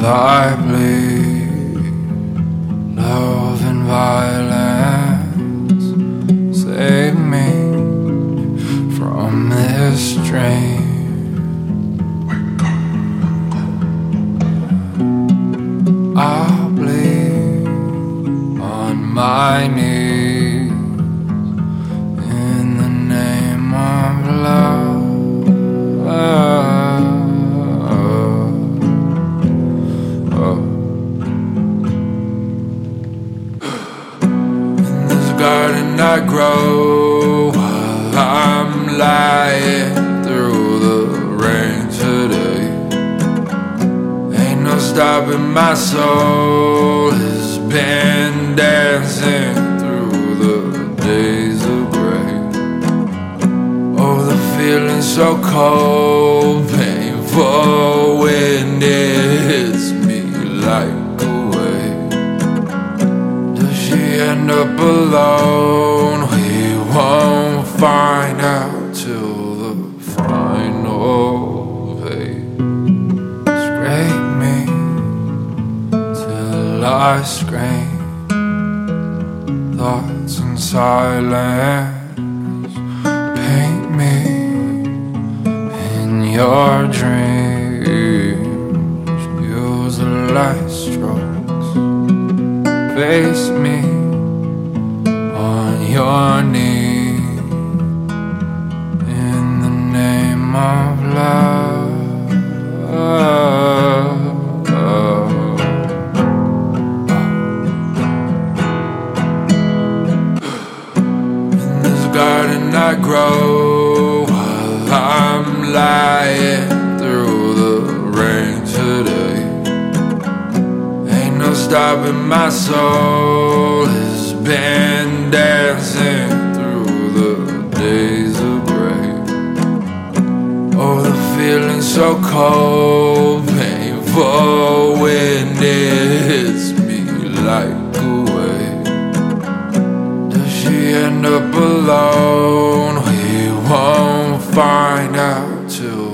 I bleed love and violence. Save me from this dream. I'll bleed on my knees in the name of love. In this garden I grow while I'm lying through the rain today. Ain't no stopping, my soul has been dancing through the days of gray. Oh, the feeling's so cold, painful when it hits me like a wave. Does she end up alone? We won't find out till the final page. Scrape me till I scream. Thoughts in silence. Paint me in your dreams. Use the light strokes. Face me on your knees in the name of love. In this garden I grow while I'm lying through the rain today. Ain't no stopping, my soul has been dancing through the days of gray. Oh, the feeling's so cold, painful when it hits me like a wave. Does she end up alone? We won't find out till